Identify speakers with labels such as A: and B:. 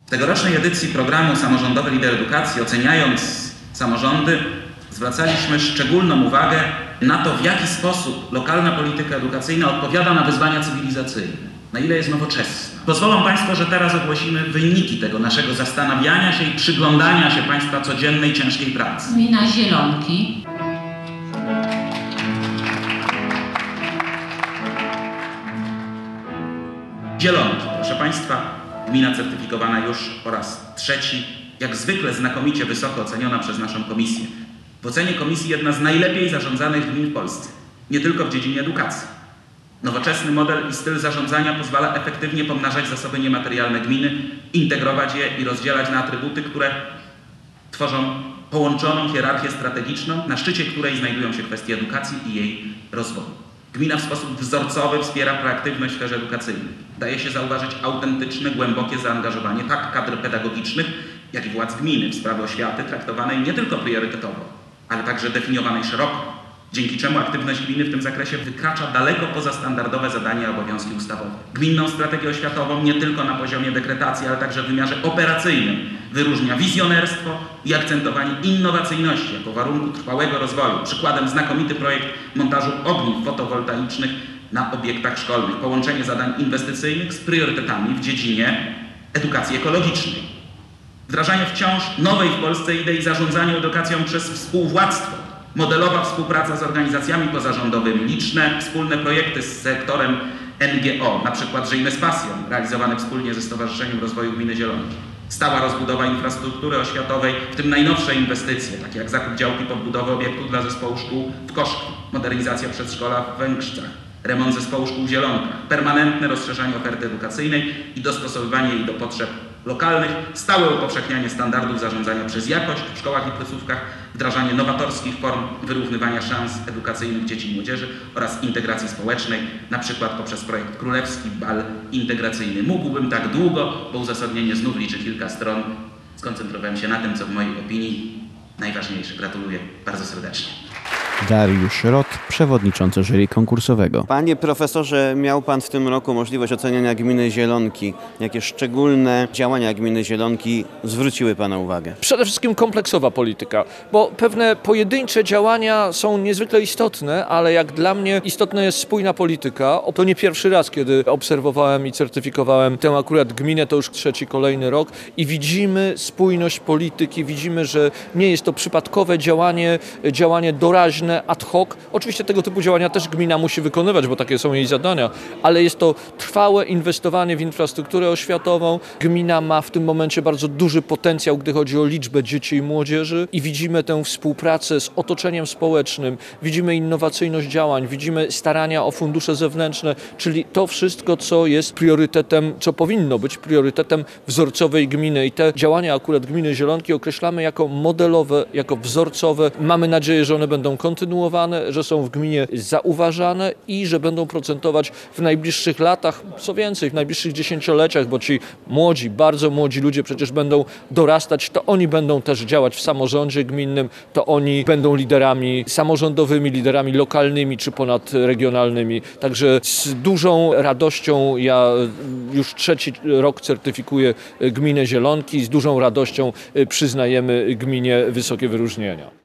A: W tegorocznej edycji programu Samorządowy Lider Edukacji, oceniając samorządy, zwracaliśmy szczególną uwagę na to, w jaki sposób lokalna polityka edukacyjna odpowiada na wyzwania cywilizacyjne, na ile jest nowoczesna. Pozwolą Państwo, że teraz ogłosimy wyniki tego naszego zastanawiania się i przyglądania się Państwa codziennej, ciężkiej pracy.
B: Gmina Zielonki.
A: Zielonki, proszę Państwa, gmina certyfikowana już po raz trzeci, jak zwykle znakomicie wysoko oceniona przez naszą komisję. W ocenie komisji jedna z najlepiej zarządzanych gmin w Polsce, nie tylko w dziedzinie edukacji. Nowoczesny model i styl zarządzania pozwala efektywnie pomnażać zasoby niematerialne gminy, integrować je i rozdzielać na atrybuty, które tworzą połączoną hierarchię strategiczną, na szczycie której znajdują się kwestie edukacji i jej rozwoju. Gmina w sposób wzorcowy wspiera proaktywność w sferze edukacyjnej. Daje się zauważyć autentyczne, głębokie zaangażowanie tak kadr pedagogicznych, jak i władz gminy w sprawy oświaty traktowanej nie tylko priorytetowo, ale także definiowanej szeroko, dzięki czemu aktywność gminy w tym zakresie wykracza daleko poza standardowe zadania i obowiązki ustawowe. Gminną strategię oświatową nie tylko na poziomie dekretacji, ale także w wymiarze operacyjnym wyróżnia wizjonerstwo i akcentowanie innowacyjności jako warunku trwałego rozwoju. Przykładem znakomity projekt montażu ogniw fotowoltaicznych na obiektach szkolnych, połączenie zadań inwestycyjnych z priorytetami w dziedzinie edukacji ekologicznej. Wdrażanie wciąż nowej w Polsce idei zarządzania edukacją przez współwładztwo, modelowa współpraca z organizacjami pozarządowymi, liczne wspólne projekty z sektorem NGO, na przykład Żyjmy z pasją, realizowane wspólnie ze Stowarzyszeniem Rozwoju Gminy Zielonki. Stała rozbudowa infrastruktury oświatowej, w tym najnowsze inwestycje, takie jak zakup działki pod budowę obiektu dla zespołu szkół w Koszki, modernizacja przedszkola w Węgrzcach, remont zespołu szkół w Zielonkach, permanentne rozszerzanie oferty edukacyjnej i dostosowywanie jej do potrzeb lokalnych, stałe upowszechnianie standardów zarządzania przez jakość w szkołach i placówkach, wdrażanie nowatorskich form wyrównywania szans edukacyjnych dzieci i młodzieży oraz integracji społecznej, na przykład poprzez projekt Królewski Bal Integracyjny. Mógłbym tak długo, bo uzasadnienie znów liczy kilka stron. Skoncentrowałem się na tym, co w mojej opinii najważniejsze. Gratuluję bardzo serdecznie.
C: Dariusz Rot, przewodniczący jury konkursowego.
D: Panie profesorze, miał Pan w tym roku możliwość oceniania gminy Zielonki. Jakie szczególne działania gminy Zielonki zwróciły Pana uwagę?
E: Przede wszystkim kompleksowa polityka, bo pewne pojedyncze działania są niezwykle istotne, ale jak dla mnie istotna jest spójna polityka. To nie pierwszy raz, kiedy obserwowałem i certyfikowałem tę akurat gminę, to już trzeci, kolejny rok i widzimy spójność polityki, widzimy, że nie jest to przypadkowe działanie doraźne, ad hoc. Oczywiście tego typu działania też gmina musi wykonywać, bo takie są jej zadania, ale jest to trwałe inwestowanie w infrastrukturę oświatową. Gmina ma w tym momencie bardzo duży potencjał, gdy chodzi o liczbę dzieci i młodzieży i widzimy tę współpracę z otoczeniem społecznym, widzimy innowacyjność działań, widzimy starania o fundusze zewnętrzne, czyli to wszystko, co jest priorytetem, co powinno być priorytetem wzorcowej gminy i te działania akurat gminy Zielonki określamy jako modelowe, jako wzorcowe. Mamy nadzieję, że one będą kontynuowane, że są w gminie zauważane i że będą procentować w najbliższych latach, co więcej, w najbliższych dziesięcioleciach, bo ci młodzi, bardzo młodzi ludzie przecież będą dorastać, to oni będą też działać w samorządzie gminnym, to oni będą liderami samorządowymi, liderami lokalnymi czy ponadregionalnymi. Także z dużą radością ja już trzeci rok certyfikuję gminę Zielonki, z dużą radością przyznajemy gminie wysokie wyróżnienia.